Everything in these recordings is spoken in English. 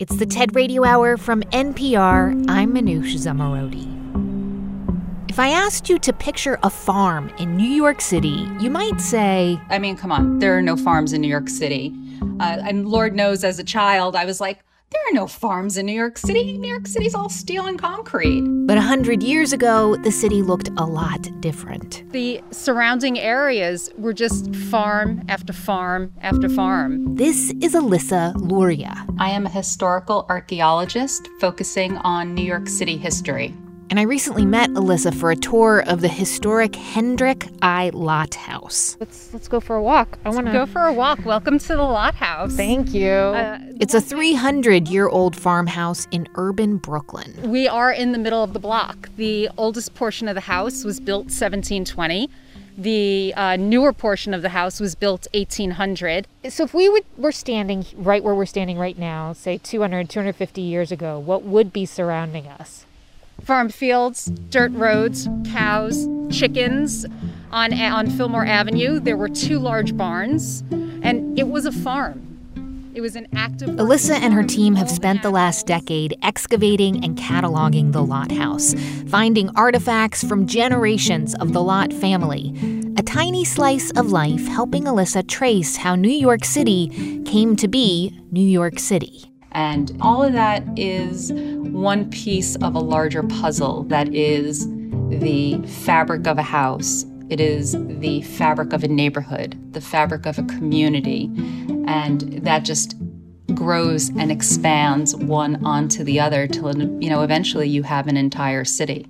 It's the TED Radio Hour from NPR. I'm Manoush Zomorodi. If I asked you to picture a farm in New York City, you might say... I mean, come on, there are no farms in New York City. And Lord knows, as a child, I was like, there are no farms in New York City. New York City's all steel and concrete. But 100 years ago, the city looked a lot different. The surrounding areas were just farm after farm after farm. This is Alyssa Luria. I am a historical archaeologist focusing on New York City history. And I recently met Alyssa for a tour of the historic Hendrick I. Lott House. Let's go for a walk. Go for a walk. Welcome to the Lott House. Thank you. It's a 300-year-old farmhouse in urban Brooklyn. We are in the middle of the block. The oldest portion of the house was built 1720. The newer portion of the house was built 1800. So if were standing right where we're standing right now, say 250 years ago, what would be surrounding us? Farm fields, dirt roads, cows, chickens. On Fillmore Avenue, there were 2 large barns, and it was a farm. It was an active... Alyssa and her team have spent the last decade excavating and cataloging the Lott House, finding artifacts from generations of the Lott family. A tiny slice of life helping Alyssa trace how New York City came to be New York City. And all of that is one piece of a larger puzzle that is the fabric of a house. It is the fabric of a neighborhood, the fabric of a community. And that just grows and expands one onto the other till, eventually you have an entire city.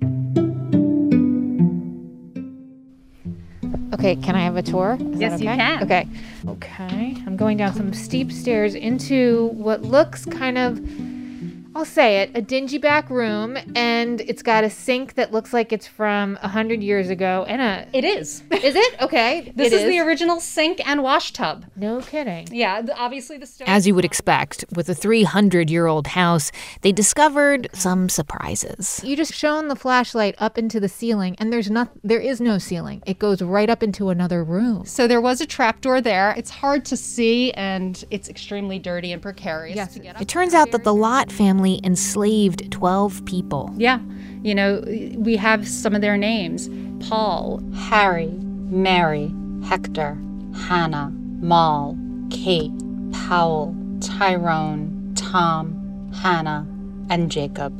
Okay, can I have a tour? Yes, you can. Okay. I'm going down some steep stairs into what looks kind of, I'll say it, a dingy back room, and it's got a sink that looks like it's from 100 years ago, and It is. Is it? Okay. This is the original sink and wash tub. No kidding. Yeah, obviously the stove. As you would expect, with a 300-year-old house, they discovered some surprises. You just shone the flashlight up into the ceiling, and there is no ceiling. It goes right up into another room. So there was a trapdoor there. It's hard to see, and it's extremely dirty and precarious to get up. It turns out that the Lott family enslaved 12 people. Yeah. We have some of their names. Paul, Harry, Mary, Hector, Hannah, Moll, Kate, Powell, Tyrone, Tom, Hannah, and Jacob.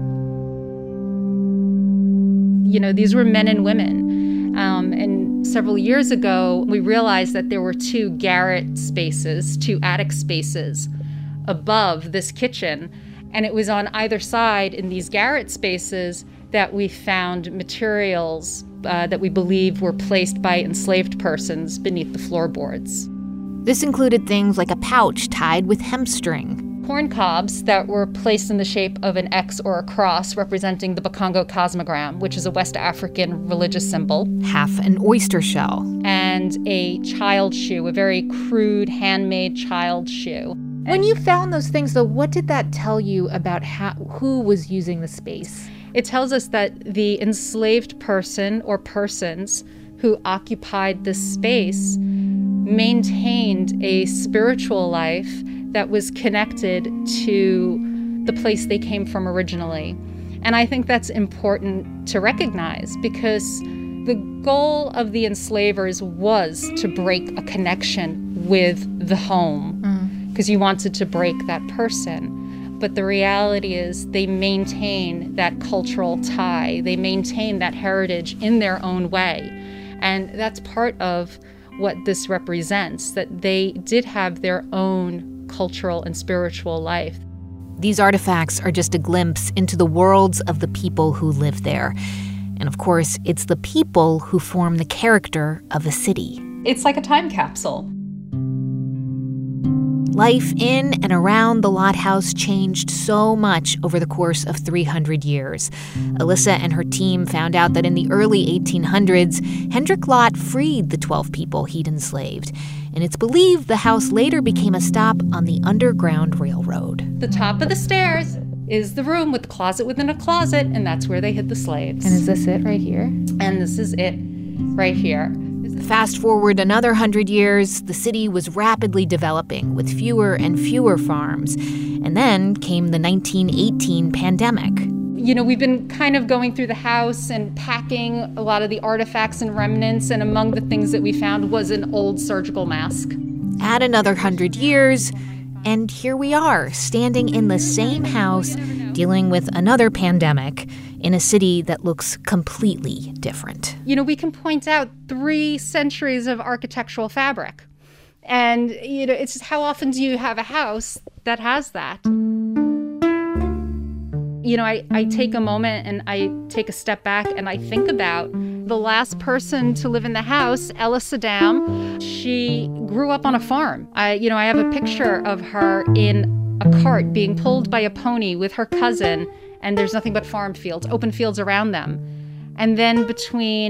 These were men and women. And several years ago, we realized that there were 2 garret spaces, 2 attic spaces above this kitchen. And it was on either side in these garret spaces that we found materials that we believe were placed by enslaved persons beneath the floorboards. This included things like a pouch tied with hemp string, corn cobs that were placed in the shape of an X or a cross representing the Bakongo cosmogram, which is a West African religious symbol, half an oyster shell, and a child shoe, a very crude handmade child shoe. When you found those things, though, what did that tell you about who was using the space? It tells us that the enslaved person or persons who occupied this space maintained a spiritual life that was connected to the place they came from originally. And I think that's important to recognize because the goal of the enslavers was to break a connection with the home. Because you wanted to break that person. But the reality is they maintain that cultural tie. They maintain that heritage in their own way. And that's part of what this represents, that they did have their own cultural and spiritual life. These artifacts are just a glimpse into the worlds of the people who live there. And of course, it's the people who form the character of a city. It's like a time capsule. Life in and around the Lott House changed so much over the course of 300 years. Alyssa and her team found out that in the early 1800s, Hendrick Lott freed the 12 people he'd enslaved. And it's believed the house later became a stop on the Underground Railroad. The top of the stairs is the room with the closet within a closet, and that's where they hid the slaves. And is this it right here? And this is it right here. Fast forward another 100 years, the city was rapidly developing with fewer and fewer farms. And then came the 1918 pandemic. We've been kind of going through the house and packing a lot of the artifacts and remnants, and among the things that we found was an old surgical mask. Add another 100 years, and here we are, standing in the same house, dealing with another pandemic in a city that looks completely different. We can point out 3 centuries of architectural fabric. And, it's just how often do you have a house that has that? I take a moment and I take a step back and I think about the last person to live in the house, Ella Saddam. She grew up on a farm. I have a picture of her in a cart being pulled by a pony with her cousin, and there's nothing but farm fields, open fields around them. And then between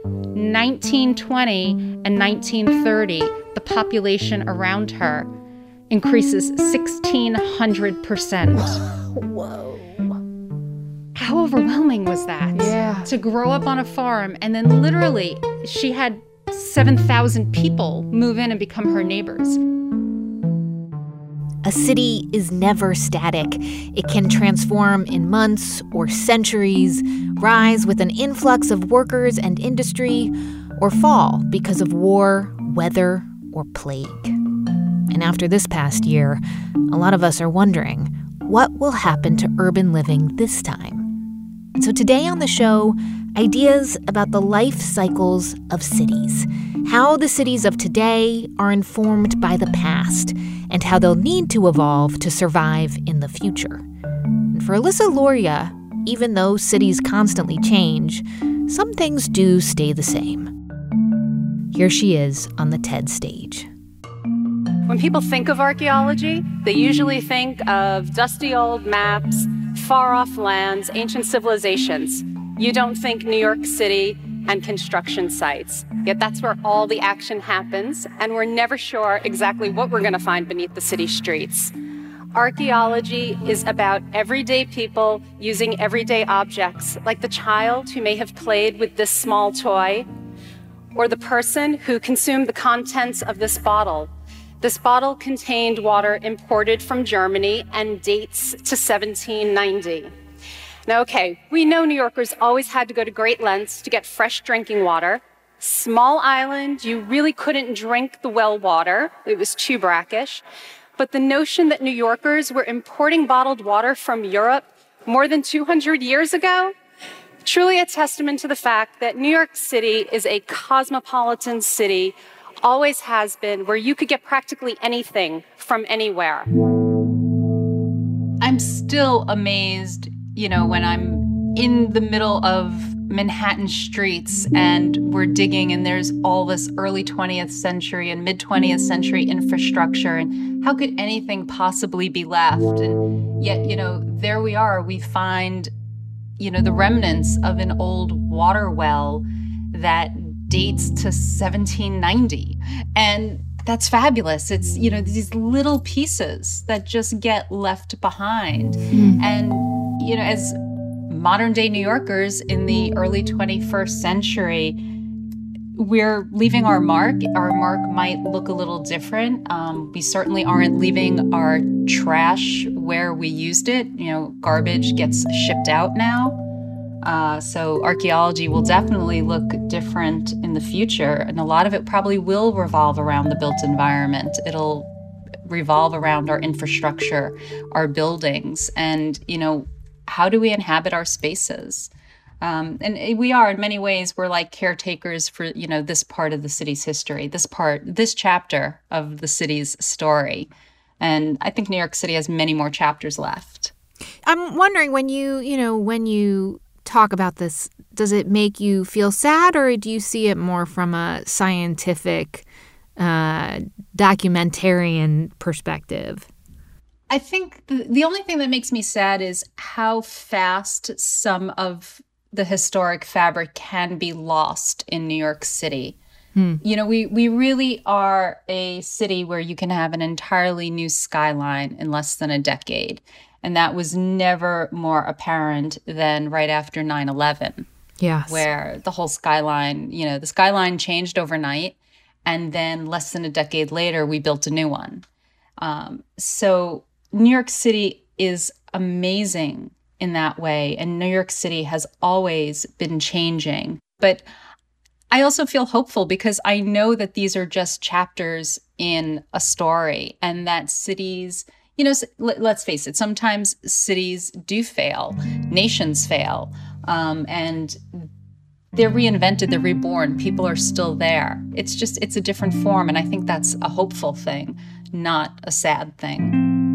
1920 and 1930, the population around her increases 1,600%. Whoa. How overwhelming was that? Yeah. To grow up on a farm, and then literally she had 7,000 people move in and become her neighbors. A city is never static. It can transform in months or centuries, rise with an influx of workers and industry, or fall because of war, weather, or plague. And after this past year, a lot of us are wondering, what will happen to urban living this time? And so today on the show, ideas about the life cycles of cities, how the cities of today are informed by the past, and how they'll need to evolve to survive in the future. And for Alyssa Lauria, even though cities constantly change, some things do stay the same. Here she is on the TED stage. When people think of archaeology, they usually think of dusty old maps, far-off lands, ancient civilizations. You don't think New York City and construction sites. Yet that's where all the action happens, and we're never sure exactly what we're going to find beneath the city streets. Archaeology is about everyday people using everyday objects, like the child who may have played with this small toy, or the person who consumed the contents of this bottle. This bottle contained water imported from Germany and dates to 1790. Now, okay, we know New Yorkers always had to go to great lengths to get fresh drinking water. Small island, you really couldn't drink the well water. It was too brackish. But the notion that New Yorkers were importing bottled water from Europe more than 200 years ago, truly a testament to the fact that New York City is a cosmopolitan city, always has been, where you could get practically anything from anywhere. I'm still amazed, when I'm in the middle of Manhattan streets and we're digging and there's all this early 20th century and mid 20th century infrastructure, and how could anything possibly be left? And yet, there we are, we find, the remnants of an old water well that dates to 1790. And that's fabulous. It's, these little pieces that just get left behind. And, as modern day New Yorkers in the early 21st century, we're leaving our mark. Our mark might look a little different. We certainly aren't leaving our trash where we used it. Garbage gets shipped out now. So archaeology will definitely look different in the future. And a lot of it probably will revolve around the built environment. It'll revolve around our infrastructure, our buildings, and, how do we inhabit our spaces? And we are, in many ways, we're like caretakers for, this part of the city's history, this chapter of the city's story. And I think New York City has many more chapters left. I'm wondering, when you talk about this, does it make you feel sad, or do you see it more from a scientific, documentarian perspective? I think the only thing that makes me sad is how fast some of the historic fabric can be lost in New York City. We really are a city where you can have an entirely new skyline in less than a decade. And that was never more apparent than right after 9/11. Yes. Where the whole skyline, the skyline changed overnight, and then less than a decade later, we built a new one. So New York City is amazing in that way, and New York City has always been changing. But I also feel hopeful because I know that these are just chapters in a story, and that cities, let's face it, sometimes cities do fail, nations fail, and they're reinvented, they're reborn, people are still there. It's a different form, and I think that's a hopeful thing, not a sad thing.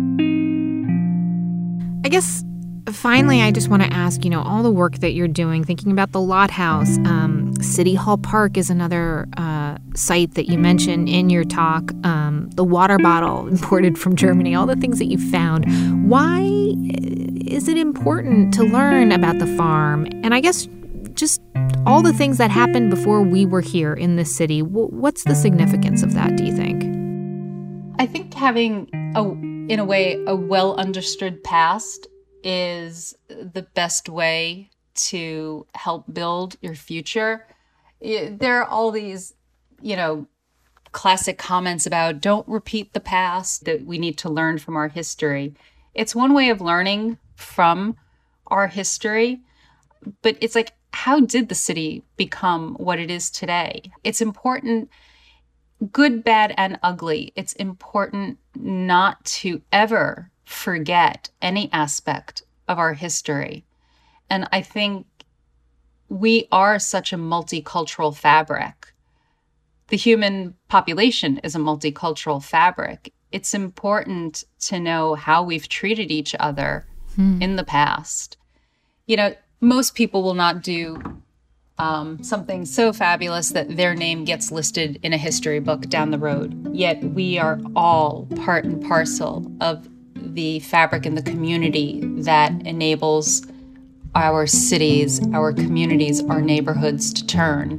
I guess finally, I just want to ask, all the work that you're doing, thinking about the Lot House, City Hall Park is another site that you mentioned in your talk, the water bottle imported from Germany, all the things that you found. Why is it important to learn about the farm? And I guess just all the things that happened before we were here in this city. What's the significance of that, do you think? I think having, in a way, a well-understood past is the best way to help build your future. There are all these, classic comments about don't repeat the past, that we need to learn from our history. It's one way of learning from our history, but it's like, how did the city become what it is today? It's important, good, bad, and ugly. It's important not to ever forget any aspect of our history. And I think we are such a multicultural fabric. The human population is a multicultural fabric. It's important to know how we've treated each other in the past. Most people will not do something so fabulous that their name gets listed in a history book down the road. Yet we are all part and parcel of the fabric and the community that enables our cities, our communities, our neighborhoods to turn.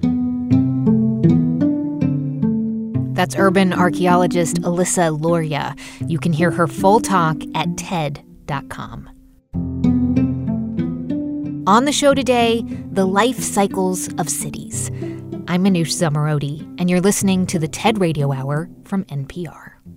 That's urban archaeologist Alyssa Lauria. You can hear her full talk at TED.com. On the show today, the life cycles of cities. I'm Manoush Zomorodi, and you're listening to the TED Radio Hour from NPR.